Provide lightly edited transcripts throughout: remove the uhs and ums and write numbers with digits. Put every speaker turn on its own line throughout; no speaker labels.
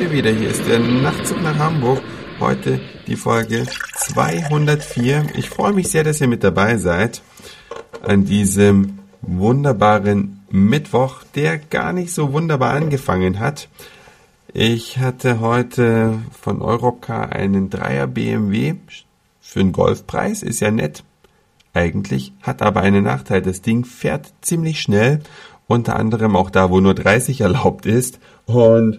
wir wieder. Hier ist der Nachtzug nach Hamburg. Heute die Folge 204. Ich freue mich sehr, dass ihr mit dabei seid an diesem wunderbaren Mittwoch, der gar nicht so wunderbar angefangen hat. Ich hatte heute von Europcar einen 3er BMW für einen Golfpreis. Ist ja nett eigentlich, hat aber einen Nachteil. Das Ding fährt ziemlich schnell, unter anderem auch da, wo nur 30 erlaubt ist. Und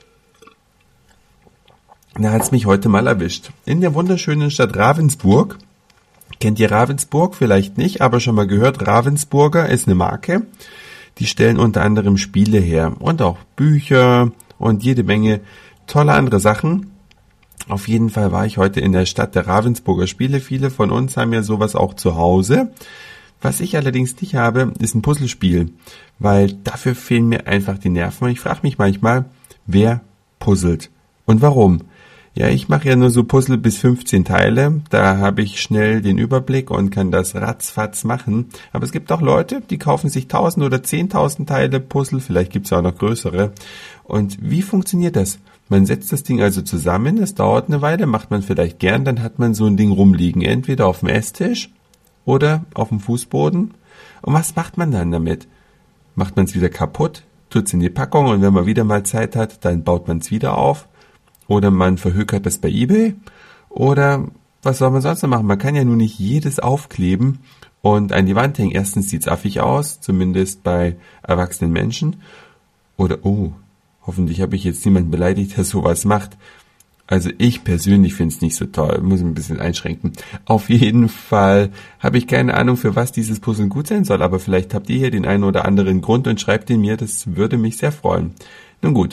da hat es mich heute mal erwischt. In der wunderschönen Stadt Ravensburg. Kennt ihr Ravensburg? Vielleicht nicht, aber schon mal gehört. Ravensburger ist eine Marke. Die stellen unter anderem Spiele her und auch Bücher und jede Menge tolle andere Sachen. Auf jeden Fall war ich heute in der Stadt der Ravensburger Spiele. Viele von uns haben ja sowas auch zu Hause. Was ich allerdings nicht habe, ist ein Puzzlespiel, weil dafür fehlen mir einfach die Nerven. Und ich frage mich manchmal, wer puzzelt und warum? Ja, ich mache ja nur so Puzzle bis 15 Teile, da habe ich schnell den Überblick und kann das ratzfatz machen. Aber es gibt auch Leute, die kaufen sich 1000 oder 10.000 Teile Puzzle, vielleicht gibt es auch noch größere. Und wie funktioniert das? Man setzt das Ding also zusammen, es dauert eine Weile, macht man vielleicht gern, dann hat man so ein Ding rumliegen, entweder auf dem Esstisch oder auf dem Fußboden. Und was macht man dann damit? Macht man es wieder kaputt, tut es in die Packung und wenn man wieder mal Zeit hat, dann baut man es wieder auf. Oder man verhökert das bei eBay. Oder was soll man sonst noch machen? Man kann ja nun nicht jedes aufkleben und an die Wand hängen. Erstens sieht's affig aus, zumindest bei erwachsenen Menschen. Oder, hoffentlich habe ich jetzt niemanden beleidigt, der sowas macht. Also ich persönlich finde es nicht so toll, muss ein bisschen einschränken. Auf jeden Fall habe ich keine Ahnung, für was dieses Puzzle gut sein soll, aber vielleicht habt ihr hier den einen oder anderen Grund und schreibt ihn mir, das würde mich sehr freuen. Nun gut,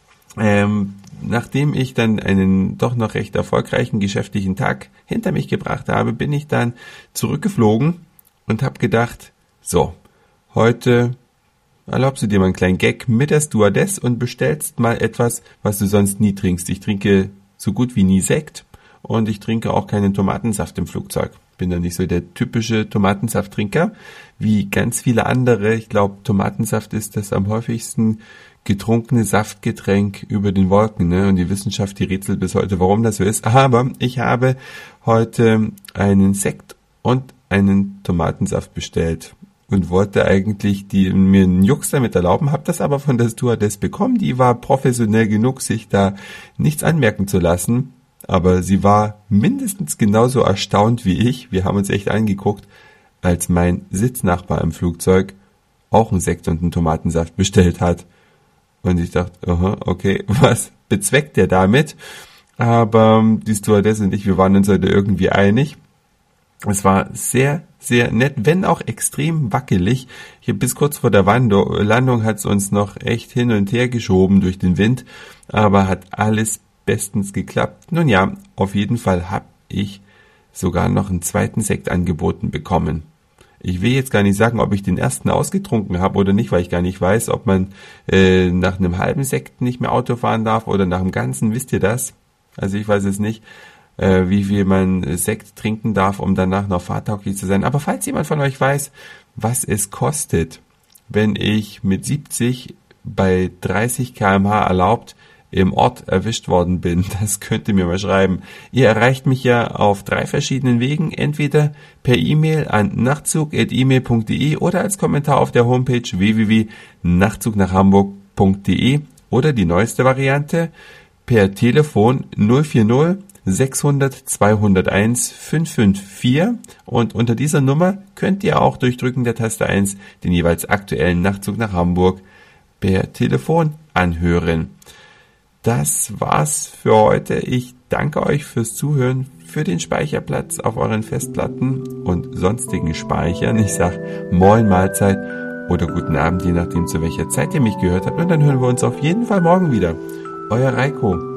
nachdem ich dann einen doch noch recht erfolgreichen geschäftlichen Tag hinter mich gebracht habe, bin ich dann zurückgeflogen und habe gedacht, so, heute erlaubst du dir mal einen kleinen Gag mit der Stewardess und bestellst mal etwas, was du sonst nie trinkst. Ich trinke so gut wie nie Sekt und ich trinke auch keinen Tomatensaft im Flugzeug. Bin da nicht so der typische Tomatensafttrinker wie ganz viele andere. Ich glaube, Tomatensaft ist das am häufigsten getrunkene Saftgetränk über den Wolken, ne? Und die Wissenschaft, die rätselt bis heute, warum das so ist. Aber ich habe heute einen Sekt und einen Tomatensaft bestellt und wollte eigentlich mir einen Jux damit erlauben, habe das aber von der Stewardess bekommen. Die war professionell genug, sich da nichts anmerken zu lassen. Aber sie war mindestens genauso erstaunt wie ich. Wir haben uns echt angeguckt, als mein Sitznachbar im Flugzeug auch einen Sekt und einen Tomatensaft bestellt hat. Und ich dachte, okay, was bezweckt der damit? Aber die Stewardess und ich, wir waren uns heute irgendwie einig. Es war sehr, sehr nett, wenn auch extrem wackelig. Hier bis kurz vor der Landung hat es uns noch echt hin und her geschoben durch den Wind, aber hat alles bestens geklappt. Nun ja, auf jeden Fall habe ich sogar noch einen zweiten Sekt angeboten bekommen. Ich will jetzt gar nicht sagen, ob ich den ersten ausgetrunken habe oder nicht, weil ich gar nicht weiß, ob man nach einem halben Sekt nicht mehr Auto fahren darf oder nach dem ganzen. Wisst ihr das? Also ich weiß es nicht, wie viel man Sekt trinken darf, um danach noch fahrtauglich zu sein. Aber falls jemand von euch weiß, was es kostet, wenn ich mit 70 bei 30 km/h erlaubt im Ort erwischt worden bin, das könnt ihr mir mal schreiben. Ihr erreicht mich ja auf 3 verschiedenen Wegen, entweder per E-Mail an nachtzug@email.de oder als Kommentar auf der Homepage www.nachtzugnachhamburg.de oder die neueste Variante per Telefon 040 600 201 554 und unter dieser Nummer könnt ihr auch durch Drücken der Taste 1 den jeweils aktuellen Nachtzug nach Hamburg per Telefon anhören. Das war's für heute. Ich danke euch fürs Zuhören, für den Speicherplatz auf euren Festplatten und sonstigen Speichern. Ich sag Moin Mahlzeit oder guten Abend, je nachdem zu welcher Zeit ihr mich gehört habt. Und dann hören wir uns auf jeden Fall morgen wieder. Euer Reiko.